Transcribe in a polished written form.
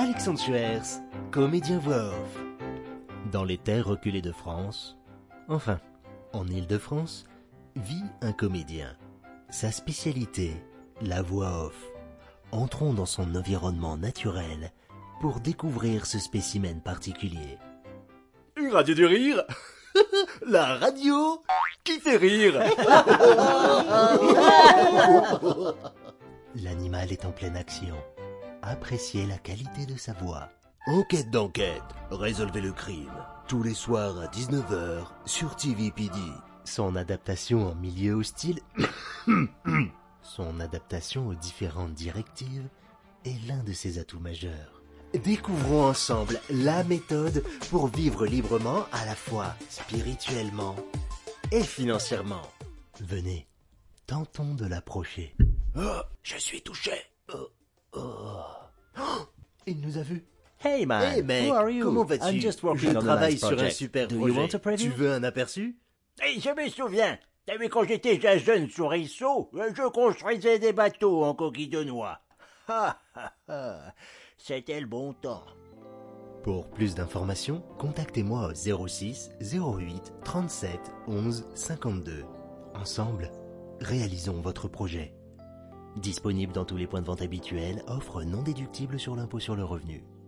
Alexandre Schwerz, comédien voix off. Dans les terres reculées de France, enfin, en Île-de-France, vit un comédien. Sa spécialité, la voix off. Entrons dans son environnement naturel pour découvrir ce spécimen particulier. Radio du rire. La radio qui fait rire. L'animal est en pleine action. Appréciez la qualité de sa voix. Enquête d'enquête, résolvez le crime. Tous les soirs à 19h sur TVPD. Son adaptation en milieu hostile, son adaptation aux différentes directives est l'un de ses atouts majeurs. Découvrons ensemble la méthode pour vivre librement à la fois spirituellement et financièrement. Venez, tentons de l'approcher. Oh, je suis touché. Il nous a vus. Hey man, Hey mec, who are you? comment vas-tu? I'm just working Je on a travaille nice sur un project. super Do projet. you want a preview? Tu veux un aperçu? Et je me souviens, t'as vu quand j'étais jeune sur Risso, je construisais des bateaux en coquille de noix. C'était le bon temps. Pour plus d'informations, contactez-moi au 06 08 37 11 52. Ensemble, réalisons votre projet. Disponible dans tous les points de vente habituels, offre non déductible sur l'impôt sur le revenu.